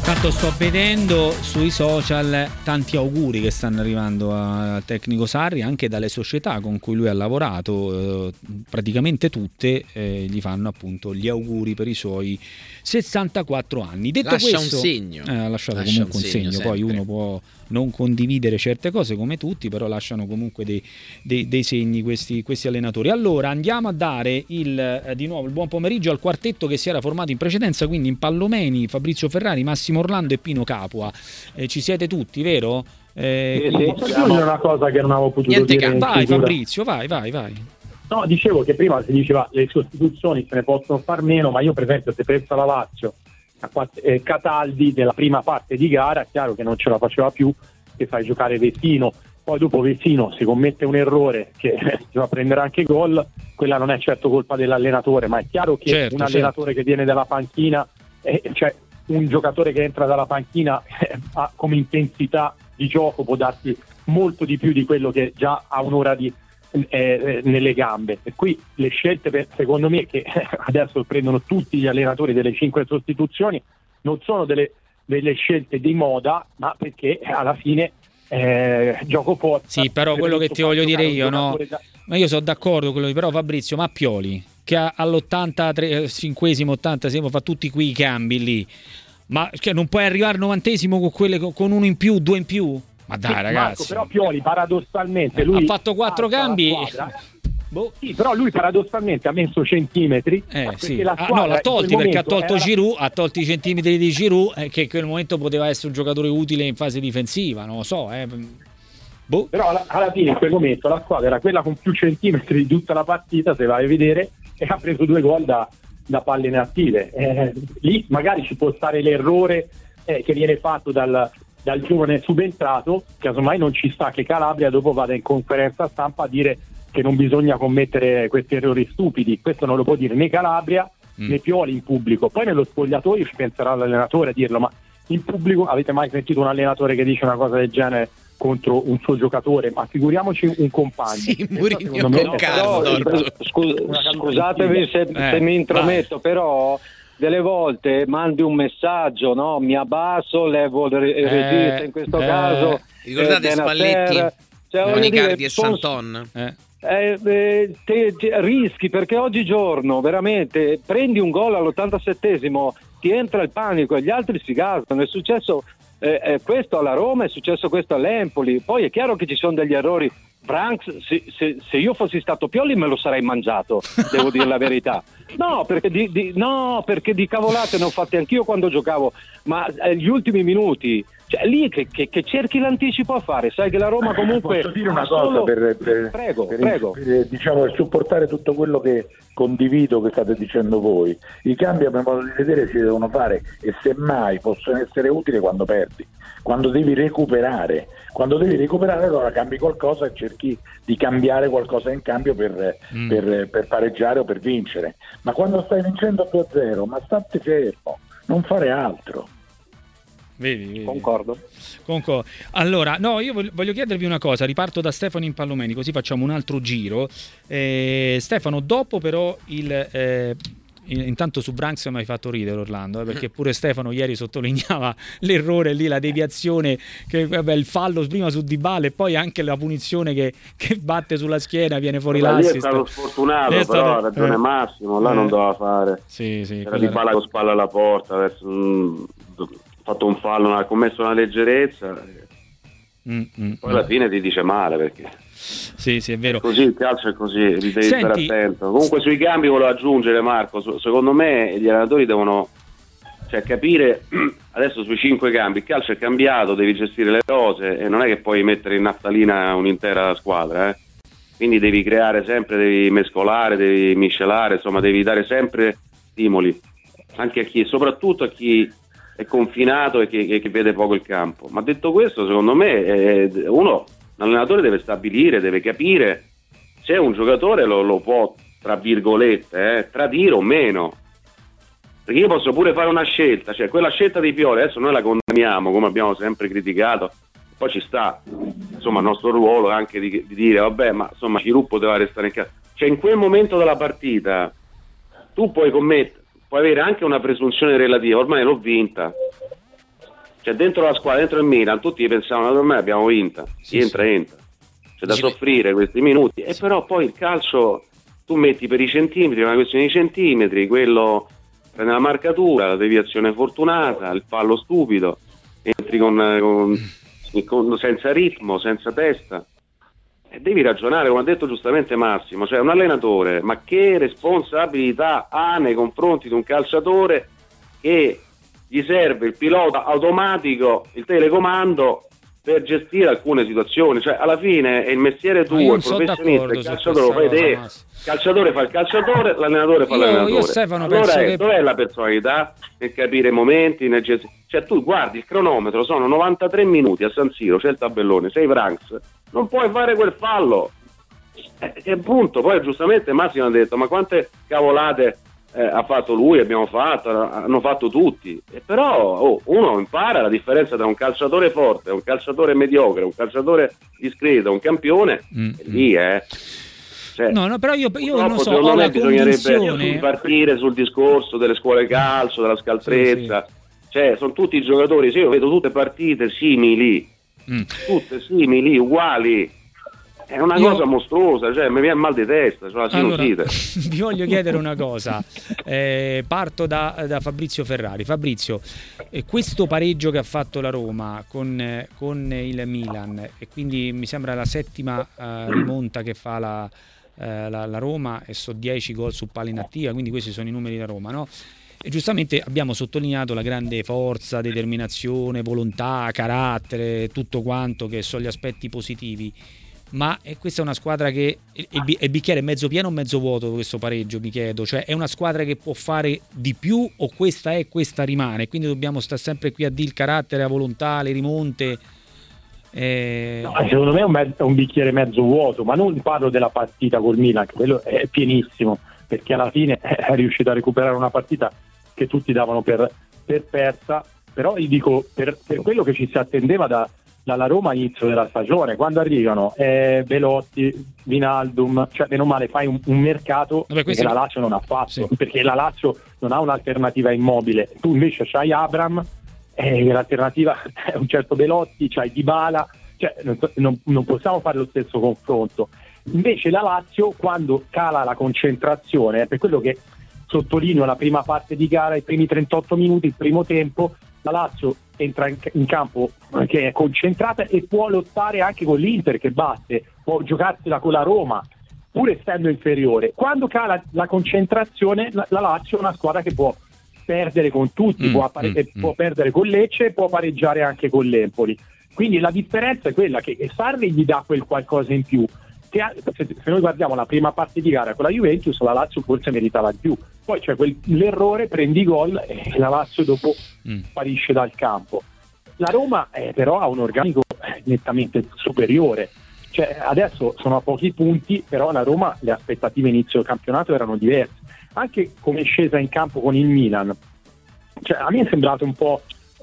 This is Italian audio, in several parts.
Tanto sto vedendo sui social tanti auguri che stanno arrivando al tecnico Sarri, anche dalle società con cui lui ha lavorato, praticamente tutte gli fanno appunto gli auguri per i suoi 64 anni. Detto Lascia questo, un segno. Ha lasciato comunque un segno. Poi uno può non condividere certe cose come tutti, però lasciano comunque dei segni questi allenatori. Allora andiamo a dare di nuovo il buon pomeriggio al quartetto che si era formato in precedenza, quindi in Pallomeni, Fabrizio Ferrari, Massimo Orlando e Pino Capua. Ci siete tutti, vero? Posso dire una cosa che non avevo potuto dire. Vai Fabrizio, vai. No, dicevo che prima si diceva le sostituzioni se ne possono far meno, ma io per esempio se penso alla Lazio, Cataldi della prima parte di gara, è chiaro che non ce la faceva più, che fai giocare Vecino, poi dopo Vecino si commette un errore che si va a prendere anche gol, quella non è certo colpa dell'allenatore, ma è chiaro che un allenatore che viene dalla panchina, cioè un giocatore che entra dalla panchina ha come intensità di gioco può darti molto di più di quello che già ha un'ora nelle gambe, e qui le scelte secondo me che adesso prendono tutti gli allenatori delle 5 sostituzioni non sono delle scelte di moda, ma perché alla fine gioco forza. Sì, però quello che ti voglio dire io, no? Ma io sono d'accordo con quello, però Fabrizio, ma Pioli che all'85esimo 86esimo fa tutti quei cambi lì, ma che non puoi arrivare al 90esimo con uno in più, due in più? Ma dai, sì, ragazzi. Marco, però Pioli paradossalmente lui ha fatto 4 cambi. Sì, però lui paradossalmente ha messo centimetri. Sì. L'ha tolti perché ha tolto Giroud, ha tolto i centimetri di Giroud, che in quel momento poteva essere un giocatore utile in fase difensiva, non lo so. Però alla fine in quel momento la squadra era quella con più centimetri di tutta la partita, se vai a vedere, e ha preso 2 gol da palle inattive. Lì magari ci può stare l'errore che viene fatto dal giovane subentrato, casomai non ci sta che Calabria dopo vada in conferenza stampa a dire che non bisogna commettere questi errori stupidi. Questo non lo può dire né Calabria né Pioli in pubblico, poi nello spogliatoio ci penserà l'allenatore a dirlo, ma in pubblico avete mai sentito un allenatore che dice una cosa del genere contro un suo giocatore? Ma figuriamoci un compagno. Sì, Mourinho con Karsdorp. Scusatemi se mi intrometto, però delle volte mandi un messaggio, no? Mi abbasso, levo il regista in questo caso. Ricordate Spalletti, con Icardi e Santon. Rischi, perché oggigiorno veramente prendi un gol all'87esimo, ti entra il panico e gli altri si gasano. È successo questo alla Roma, è successo questo all'Empoli. Poi è chiaro che ci sono degli errori. Branks, se io fossi stato Pioli me lo sarei mangiato, devo dire la verità. No, perché di cavolate ne ho fatte anch'io quando giocavo, ma gli ultimi minuti, cioè lì che cerchi l'anticipo a fare, sai che la Roma comunque. Posso dire una cosa prego. Per diciamo, per supportare tutto quello che condivido che state dicendo voi. I cambi a mio modo di vedere si devono fare, e semmai possono essere utili quando perdi, quando devi recuperare allora cambi qualcosa e cerchi di cambiare qualcosa in cambio per pareggiare o per vincere, ma quando stai vincendo 2-0 ma state fermo, non fare altro. Vedi. Concordo. Allora, no, io voglio chiedervi una cosa, riparto da Stefano in Pallomeni, così facciamo un altro giro. Stefano, dopo però intanto su Branks mi hai fatto ridere, Orlando, perché pure Stefano ieri sottolineava l'errore lì, la deviazione, che il fallo prima su Dybala e poi anche la punizione che batte sulla schiena, viene fuori l'assist. Lì è stato sfortunato, però ha ragione Massimo, là non doveva fare. Sì, era Dybala con spalla alla porta, adesso ha fatto un fallo, ha commesso una leggerezza, poi alla fine ti dice male, perché sì, è vero. Così il calcio è così, devi stare attento. Comunque sui cambi volevo aggiungere, Marco, secondo me gli allenatori devono capire adesso sui 5 cambi, il calcio è cambiato, devi gestire le cose e non è che puoi mettere in naftalina un'intera squadra, quindi devi creare sempre, devi mescolare, devi miscelare, insomma devi dare sempre stimoli anche soprattutto a chi è confinato e che vede poco il campo. Ma detto questo, secondo me l'allenatore deve stabilire, deve capire se un giocatore lo può, tra virgolette, tradire o meno. Perché io posso pure fare una scelta, cioè quella scelta di Pioli, adesso noi la condanniamo come abbiamo sempre criticato, poi ci sta, insomma, il nostro ruolo anche di dire, vabbè, ma insomma Giroud poteva restare in casa. Cioè in quel momento della partita tu puoi avere anche una presunzione relativa, ormai l'ho vinta, cioè dentro la squadra, dentro il Milan, tutti pensavano ormai abbiamo vinta, entra, c'è da soffrire questi minuti, e però poi il calcio tu metti per i centimetri, è una questione di centimetri, quello prende la marcatura, la deviazione fortunata, il fallo stupido, entri senza ritmo, senza testa, e devi ragionare, come ha detto giustamente Massimo, cioè un allenatore, ma che responsabilità ha nei confronti di un calciatore che gli serve il pilota automatico, il telecomando per gestire alcune situazioni, cioè alla fine è il mestiere tuo, il professionista, il calciatore lo fai te, il calciatore fa il calciatore, l'allenatore fa l'allenatore. Io Stefano, allora dov'è la personalità nel capire i momenti, cioè tu guardi il cronometro, sono 93 minuti a San Siro, c'è il tabellone, sei Franks, non puoi fare quel fallo, che punto. Poi giustamente Massimo ha detto, ma quante cavolate ha fatto lui, abbiamo fatto, hanno fatto tutti, però uno impara la differenza tra un calciatore forte, un calciatore mediocre, un calciatore discreto, un campione, lì cioè, no, però io non so, secondo me bisognerebbe partire sul discorso delle scuole calcio, della scaltrezza, cioè sono tutti giocatori, io vedo tutte partite simili, tutte simili, uguali. È una cosa mostruosa, cioè mi viene mal di testa, cioè la sinusite. Allora, vi voglio chiedere una cosa, parto da Fabrizio Ferrari. Fabrizio, questo pareggio che ha fatto la Roma con il Milan, e quindi mi sembra la settima rimonta che fa la Roma, e so 10 gol su palla inattiva, quindi questi sono i numeri della Roma, no? E giustamente abbiamo sottolineato la grande forza, determinazione, volontà, carattere, tutto quanto che sono gli aspetti positivi. Ma questa è una squadra che il bicchiere è mezzo pieno o mezzo vuoto, questo pareggio, mi chiedo, cioè è una squadra che può fare di più, o questa rimane, quindi dobbiamo stare sempre qui a dire il carattere, la volontà, le rimonte. No, secondo me è un bicchiere mezzo vuoto, ma non parlo della partita col Milan, che quello è pienissimo, perché alla fine è riuscito a recuperare una partita che tutti davano per persa, però io dico per quello che ci si attendeva dalla Roma all'inizio della stagione, quando arrivano Belotti, Wijnaldum, cioè meno male fai un mercato che la Lazio non ha fatto, perché la Lazio non ha un'alternativa Immobile, tu invece c'hai Abraham, l'alternativa è un certo Belotti, c'hai Dybala, cioè non possiamo fare lo stesso confronto. Invece la Lazio, quando cala la concentrazione, per quello che sottolineo la prima parte di gara, i primi 38 minuti, il primo tempo, la Lazio entra in campo che è concentrata e può lottare anche con l'Inter che batte, può giocarsela con la Roma pur essendo inferiore. Quando cala la concentrazione, la Lazio è una squadra che può perdere con tutti, può perdere con Lecce, può pareggiare anche con l'Empoli. Quindi la differenza è quella che Sarri gli dà quel qualcosa in più. Se noi guardiamo la prima parte di gara con la Juventus, la Lazio forse meritava di più, poi c'è l'errore, prendi gol e la Lazio dopo sparisce dal campo. La Roma però ha un organico nettamente superiore, cioè adesso sono a pochi punti, però la Roma, le aspettative inizio campionato erano diverse, anche come è scesa in campo con il Milan, cioè a me è sembrato un po'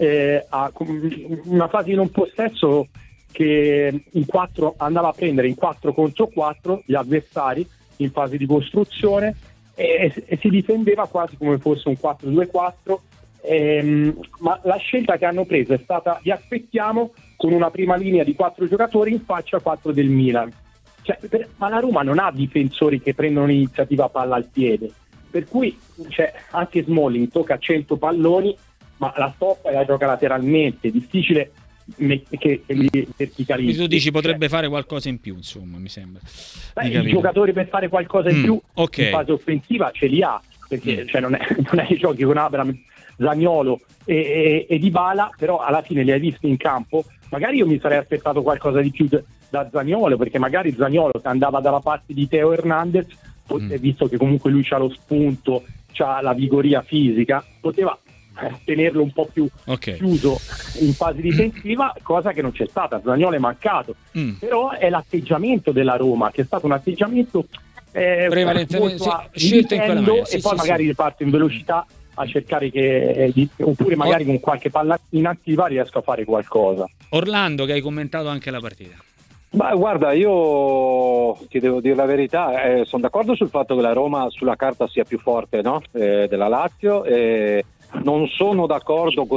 una fase di non possesso, che in 4 andava a prendere in 4 contro 4 gli avversari in fase di costruzione e si difendeva quasi come fosse un 4-2-4, ma la scelta che hanno preso è stata: vi aspettiamo con una prima linea di 4 giocatori in faccia a 4 del Milan, cioè, ma la Roma non ha difensori che prendono l'iniziativa palla al piede, per cui anche Smalling tocca 100 palloni ma la stoppa e la gioca lateralmente, difficile che li verticalizzi. Tu dici potrebbe fare qualcosa in più, insomma, mi sembra. I giocatori per fare qualcosa in più in fase offensiva ce li ha, perché non è che giochi con Abraham, Zaniolo e Dybala, però alla fine li hai visti in campo. Magari io mi sarei aspettato qualcosa di più da Zaniolo, perché magari Zaniolo che andava dalla parte di Teo Hernandez, visto che comunque lui c'ha lo spunto, c'ha la vigoria fisica, poteva tenerlo un po' più chiuso in fase difensiva, cosa che non c'è stata. Zaniolo è mancato, però è l'atteggiamento della Roma che è stato un atteggiamento prevalentemente scelta in quella maniera, e poi magari riparte in velocità a cercare oppure magari con qualche palla inattiva riesco a fare qualcosa. Orlando, che hai commentato anche la partita. Ma guarda, io ti devo dire la verità, sono d'accordo sul fatto che la Roma sulla carta sia più forte, no? Della Lazio, non sono d'accordo con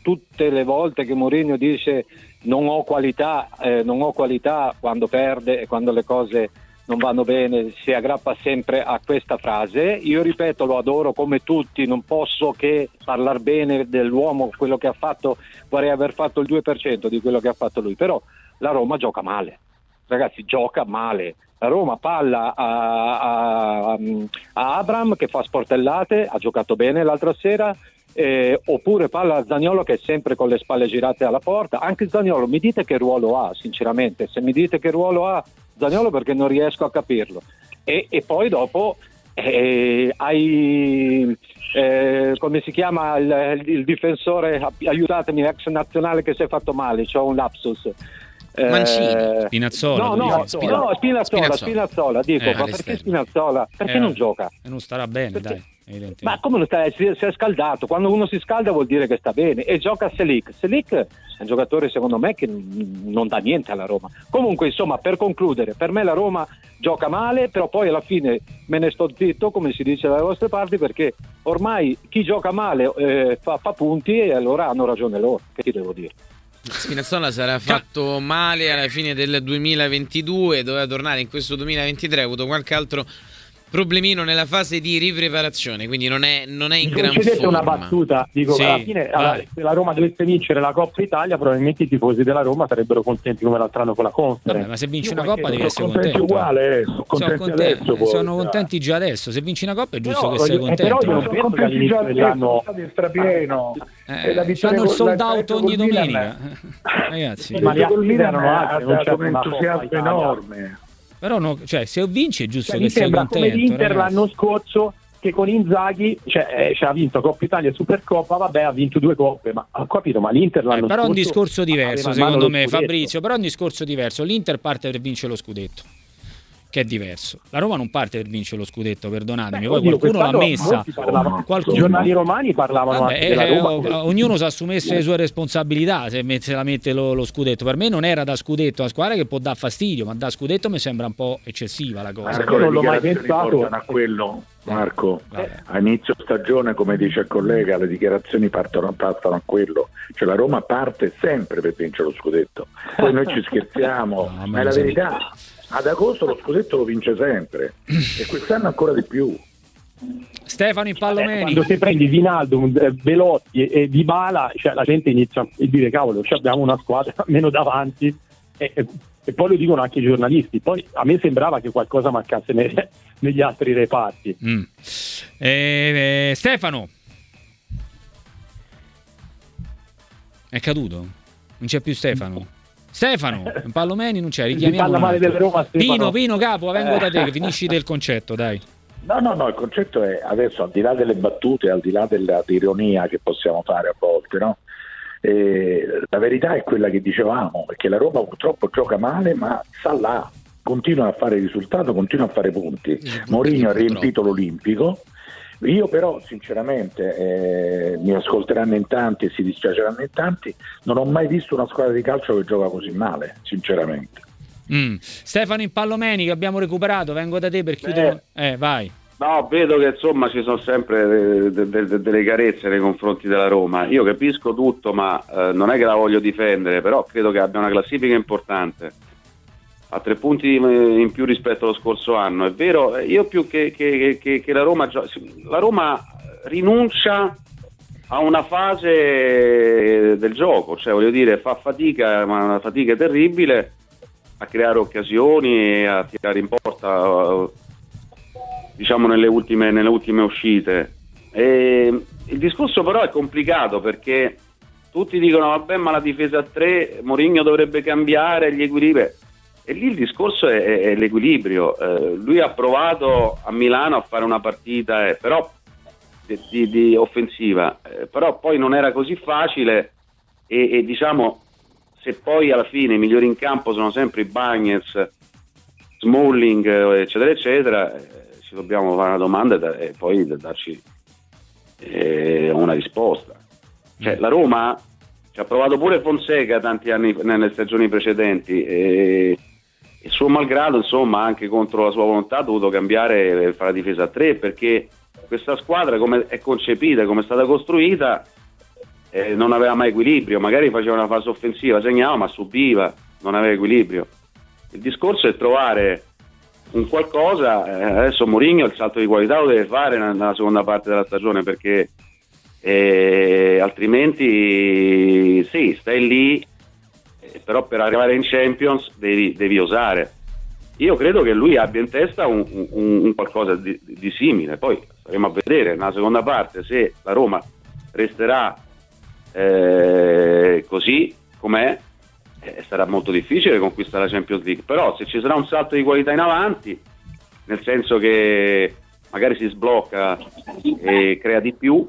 tutte le volte che Mourinho dice non ho qualità quando perde e quando le cose non vanno bene, si aggrappa sempre a questa frase. Io ripeto, lo adoro come tutti, non posso che parlare bene dell'uomo, quello che ha fatto, vorrei aver fatto il 2% di quello che ha fatto lui, però la Roma gioca male, ragazzi, gioca male. La Roma palla a Abraham che fa sportellate, ha giocato bene l'altra sera, oppure palla a Zaniolo che è sempre con le spalle girate alla porta. Anche Zaniolo, mi dite che ruolo ha, sinceramente, se mi dite che ruolo ha Zaniolo, perché non riesco a capirlo. E poi dopo hai come si chiama il difensore, aiutatemi, ex nazionale che si è fatto male, c'ho un lapsus. Mancini, Spinazzola, Spinazzola, dico, ma perché Spinazzola? Perché non gioca? E non starà bene, perché? Dai. Ma come lo sta? Si è scaldato. Quando uno si scalda vuol dire che sta bene. E gioca Selic è un giocatore secondo me che non dà niente alla Roma. Comunque, insomma, per concludere, per me la Roma gioca male, però poi alla fine me ne sto zitto, come si dice dalle vostre parti, perché ormai chi gioca male fa punti, e allora hanno ragione loro. Che ti devo dire? Spinazzola sarà fatto male alla fine del 2022, doveva tornare in questo 2023, ha avuto qualche altro problemino nella fase di ripreparazione, quindi non è in gran forma. Una battuta, dico, sì, alla fine se la Roma dovesse vincere la Coppa Italia, probabilmente i tifosi della Roma sarebbero contenti come l'altro anno con la Conference. Vabbè, ma se vinci una Coppa devi essere contento. Uguale, sono contenti già adesso. Se vinci una Coppa è giusto che sei contento. Però io non penso che all'inizio dell'anno strapieno. Fanno il sold out ogni domenica, ragazzi. Ma gli altri ha dato un entusiasmo enorme. Però no, cioè, se vinci è giusto che mi sei sembra contento. Come l'Inter ragazzi. l'anno scorso, che con Inzaghi ha vinto Coppa Italia e Supercoppa, vabbè, ha vinto 2 coppe, ma ho capito, ma l'Inter l'anno scorso però è un discorso diverso secondo me, scudetto. Fabrizio, però è un discorso diverso. L'Inter parte per vincere lo scudetto, che è diverso. La Roma non parte per vincere lo scudetto, perdonatemi. Poi qualcuno l'ha messa. I giornali romani parlavano anche della Roma. Ognuno si è assumesso le sue responsabilità, se la mette lo scudetto. Per me non era da scudetto a squadra che può dar fastidio, ma da scudetto mi sembra un po' eccessiva la cosa. Marco, non l'ho mai pensato a quello. Marco, a inizio stagione, come dice il collega, le dichiarazioni partono a quello, cioè la Roma parte sempre per vincere lo scudetto, poi noi ci scherziamo, ma è la verità. Ad agosto lo scudetto lo vince sempre e quest'anno ancora di più. Stefano in Pallomeni. Quando ti prendi Vinaldo, Belotti e Dybala, cioè la gente inizia a dire cavolo, abbiamo una squadra meno davanti, e poi lo dicono anche i giornalisti. Poi a me sembrava che qualcosa mancasse negli altri reparti. Stefano è caduto, non c'è più Stefano, in Pallomeni non c'è, richiamiamo. Parla male della Roma, Pino Capo, vengo da te, che finisci del concetto, dai. No, il concetto è adesso, al di là delle battute, al di là dell'ironia che possiamo fare a volte, no? La verità è quella che dicevamo, perché la Roma purtroppo gioca male, ma sta là, continua a fare risultato, continua a fare punti. Mourinho ha riempito l'Olimpico. Io però sinceramente, mi ascolteranno in tanti e si dispiaceranno in tanti, non ho mai visto una squadra di calcio che gioca così male, sinceramente. Stefano in Pallomeni, che abbiamo recuperato, vengo da te per chiudere. Vai. No, vedo che insomma ci sono sempre delle carezze nei confronti della Roma. Io capisco tutto, ma non è che la voglio difendere, però credo che abbia una classifica importante, a 3 punti in più rispetto allo scorso anno. È vero, io più che la Roma rinuncia a una fase del gioco, cioè voglio dire, fa fatica, ma una fatica terribile a creare occasioni e a tirare in porta, diciamo nelle ultime uscite. E il discorso però è complicato, perché tutti dicono vabbè, ma la difesa a 3 Mourinho dovrebbe cambiare gli equilibri, e lì il discorso è l'equilibrio. Lui ha provato a Milano a fare una partita però di offensiva, però poi non era così facile, e diciamo, se poi alla fine i migliori in campo sono sempre i Bagnez, Smalling, eccetera eccetera, ci dobbiamo fare una domanda e poi darci una risposta. Cioè, la Roma ci ha provato pure Fonseca tanti anni nelle stagioni precedenti, e suo malgrado, insomma, anche contro la sua volontà, ha dovuto cambiare e fare la difesa a 3, perché questa squadra, come è concepita, come è stata costruita, non aveva mai equilibrio, magari faceva una fase offensiva, segnava ma subiva, non aveva equilibrio. Il discorso è trovare un qualcosa, adesso Mourinho il salto di qualità lo deve fare nella seconda parte della stagione, perché altrimenti sì, stai lì, però per arrivare in Champions devi osare. Io credo che lui abbia in testa un qualcosa di simile, poi staremo a vedere nella seconda parte se la Roma resterà così com'è. Sarà molto difficile conquistare la Champions League, però se ci sarà un salto di qualità in avanti, nel senso che magari si sblocca e crea di più,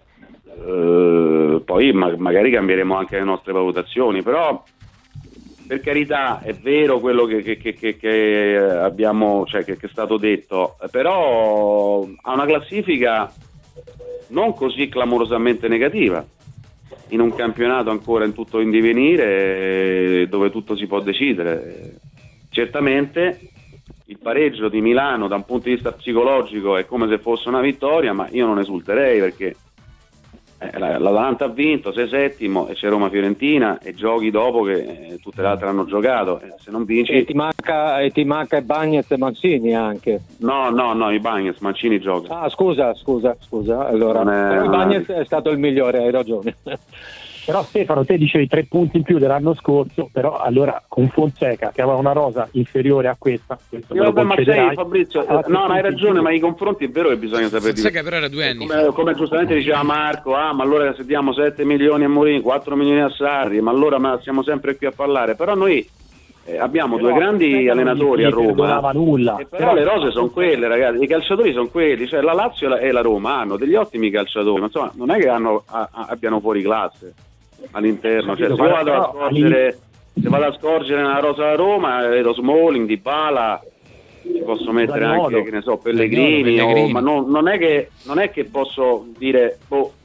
poi magari cambieremo anche le nostre valutazioni. Però per carità è vero quello che abbiamo, cioè che è stato detto, però ha una classifica non così clamorosamente negativa in un campionato ancora in tutto in divenire, dove tutto si può decidere. Certamente il pareggio di Milano da un punto di vista psicologico è come se fosse una vittoria, ma io non esulterei, perché l'Atalanta ha vinto, sei settimo, e c'è Roma-Fiorentina e giochi dopo che tutte le altre hanno giocato, se non vinci... E ti manca Bagnez e Mancini anche. No, i Bagnez, Mancini gioca. Ah, scusa, allora però Bagnez è stato il migliore, hai ragione. Però Stefano, te dicevi 3 punti in più dell'anno scorso, però allora con Fonseca che aveva una rosa inferiore a questa, ma sai Fabrizio, no, hai ragione, ma i confronti è vero che bisogna sapere. Fonseca però era 2 anni come giustamente diceva Marco, ma allora se diamo 7 milioni a Mourinho, 4 milioni a Sarri, ma allora siamo sempre qui a parlare. Però noi abbiamo due grandi allenatori a Roma, però le rose sono quelle, ragazzi, i calciatori sono quelli, cioè la Lazio e la Roma hanno degli ottimi calciatori, ma insomma non è che abbiano fuori classe all'interno, cioè se vado a scorgere nella rosa da Roma vedo Smalling, Dybala, ci posso mettere anche, che ne so, Pellegrini. Ma non è che posso dire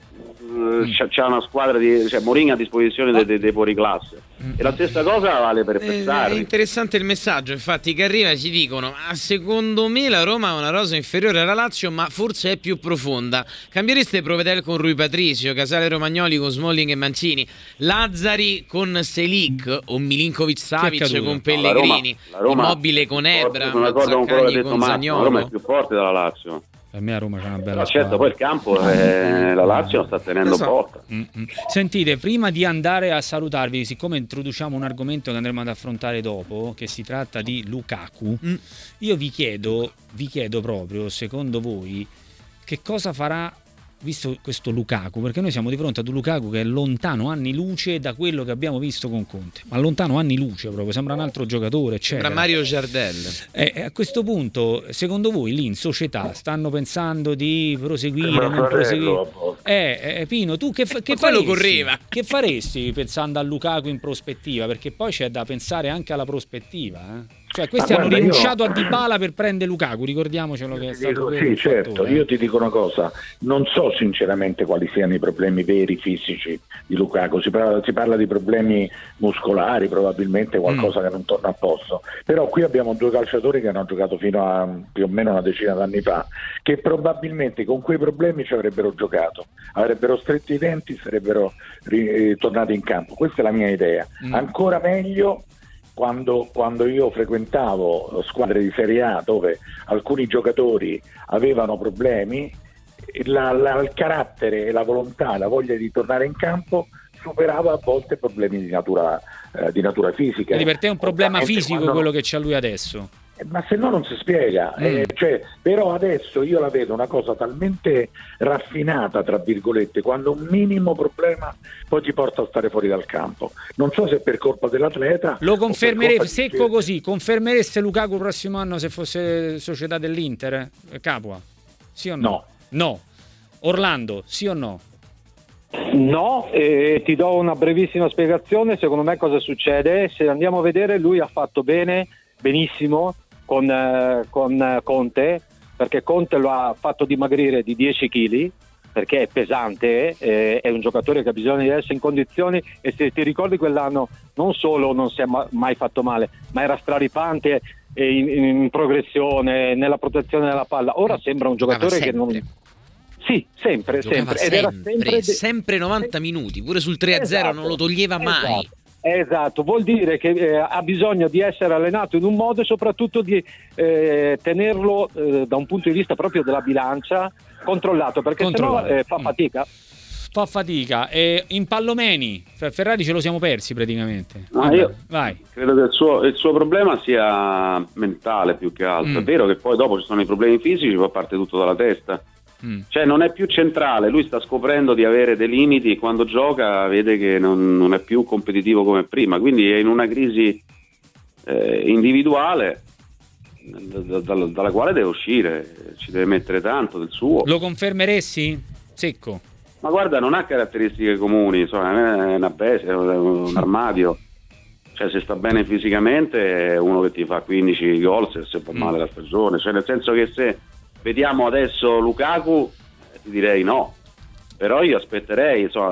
c'è una squadra cioè Mourinho a disposizione dei fuori classe, e la stessa cosa vale per Sarri. È interessante il messaggio infatti che arriva, ci dicono: secondo me la Roma ha una rosa inferiore alla Lazio, ma forse è più profonda. Cambiereste Provedel con Rui Patricio, Casale Romagnoli con Smalling e Mancini, Lazzari con Selic o Milinkovic Savic con Pellegrini, la Roma Immobile con Ebra, Zaccagni con Zaniolo. La Roma è più forte della Lazio. Per me a Roma c'è una bella certo, poi il campo la Lazio sta tenendo botta. Sentite, prima di andare a salutarvi, siccome introduciamo un argomento che andremo ad affrontare dopo, che si tratta di Lukaku, io vi chiedo proprio, secondo voi, che cosa farà visto questo Lukaku, perché noi siamo di fronte ad un Lukaku che è lontano anni luce da quello che abbiamo visto con Conte, ma lontano anni luce proprio, sembra un altro giocatore, eccetera. Sembra Mario Giardel. A questo punto, secondo voi lì in società stanno pensando di proseguire, non proseguire? Pino, tu che faresti pensando a Lukaku in prospettiva? Perché poi c'è da pensare anche alla prospettiva, Cioè questi hanno rinunciato a Dybala per prendere Lukaku, ricordiamocelo che è stato sì, certo, io ti dico una cosa, non so sinceramente quali siano i problemi veri fisici di Lukaku, si parla di problemi muscolari, probabilmente qualcosa che non torna a posto, però qui abbiamo due calciatori che hanno giocato fino a più o meno una decina d'anni fa, che probabilmente con quei problemi ci avrebbero giocato, avrebbero stretto i denti, sarebbero tornati in campo. Questa è la mia idea. Ancora meglio quando io frequentavo squadre di Serie A dove alcuni giocatori avevano problemi, il carattere e la volontà, la voglia di tornare in campo superava a volte problemi di natura fisica. Quindi per te è un problema fisico quello che c'ha lui adesso? Ma se no non si spiega, però adesso io la vedo una cosa talmente raffinata, tra virgolette, quando un minimo problema poi ti porta a stare fuori dal campo. Non so se è per colpa dell'atleta. Lo confermereste secco così? Confermereste Lukaku il prossimo anno se fosse società dell'Inter? Capua? Sì o no? No. Orlando, sì o no? No, ti do una brevissima spiegazione. Secondo me cosa succede? Se andiamo a vedere, lui ha fatto benissimo con Conte, perché Conte lo ha fatto dimagrire di 10 kg, perché è pesante, è un giocatore che ha bisogno di essere in condizioni, e se ti ricordi quell'anno non solo non si è mai fatto male, ma era straripante in progressione, nella protezione della palla. Ora sembra un giocatore che non... Sì, sempre. Ed era sempre 90 minuti, pure sul 3-0 non lo toglieva mai. Esatto, vuol dire che ha bisogno di essere allenato in un modo e soprattutto di tenerlo da un punto di vista proprio della bilancia controllato, perché sennò fa fatica. Fa fatica. Impallomeni, Ferrari ce lo siamo persi praticamente. Io vai. Credo che il suo problema sia mentale più che altro. È vero che poi dopo ci sono i problemi fisici, fa parte tutto dalla testa. Cioè non è più centrale, lui sta scoprendo di avere dei limiti e quando gioca vede che non è più competitivo come prima, quindi è in una crisi individuale dalla quale deve uscire, ci deve mettere tanto del suo. Lo confermeresti? Secco. Ma guarda, non ha caratteristiche comuni, insomma, è una bestia, è un armadio. Cioè, se sta bene fisicamente è uno che ti fa 15 gol se fa male la stagione, cioè nel senso che se vediamo adesso Lukaku ti direi no, però io aspetterei, insomma,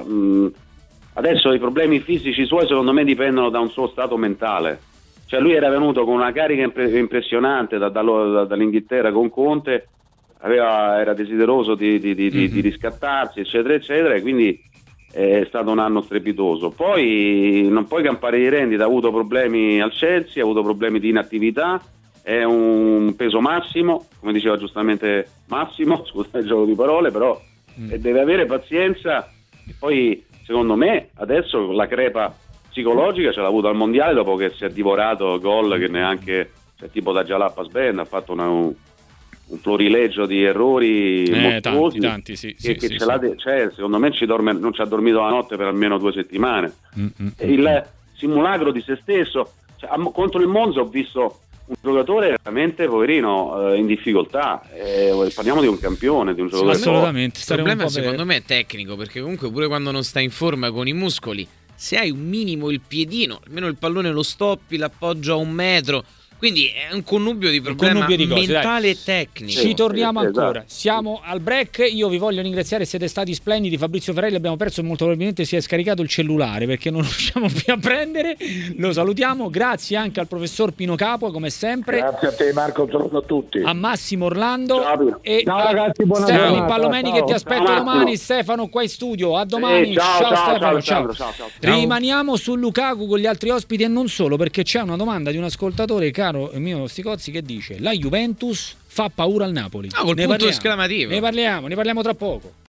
adesso i problemi fisici suoi secondo me dipendono da un suo stato mentale, cioè lui era venuto con una carica impressionante dall'Inghilterra con Conte, era desideroso di riscattarsi eccetera eccetera, e quindi è stato un anno strepitoso. Poi non puoi campare di rendita, ha avuto problemi al Chelsea, ha avuto problemi di inattività, è un peso massimo, come diceva giustamente Massimo, scusa il gioco di parole, però deve avere pazienza. E poi secondo me adesso la crepa psicologica ce l'ha avuta al mondiale, dopo che si è divorato gol che neanche, cioè, tipo da Jalapa Sbenda ha fatto un florileggio di errori mostruosi, tanti, sì, cioè, secondo me non ci ha dormito la notte per almeno 2 settimane. Il simulacro di se stesso, cioè, contro il Monza ho visto un giocatore veramente poverino, in difficoltà, parliamo di un campione, di un giocatore. Assolutamente. Il problema secondo me è tecnico, perché comunque pure quando non stai in forma con i muscoli, se hai un minimo il piedino, almeno il pallone lo stoppi, l'appoggio a 1 metro. Quindi è un connubio di problema mentale e tecnico. Ci torniamo ancora. Siamo al break. Io vi voglio ringraziare, siete stati splendidi. Fabrizio Ferrelli abbiamo perso e molto probabilmente si è scaricato il cellulare perché non riusciamo più a prendere. Lo salutiamo. Grazie anche al professor Pino Capua, come sempre. Grazie a te Marco, un saluto a tutti. A Massimo Orlando. Ciao ragazzi, buona Stefano giornata. Impallomeni che ti aspetto domani. Stefano qua in studio. A domani. Ciao Stefano. Ciao. Rimaniamo su Lukaku con gli altri ospiti e non solo, perché c'è una domanda di un ascoltatore, caro mio Sticozzi, che dice: la Juventus fa paura al Napoli. Col punto esclamativo. Ne parliamo tra poco.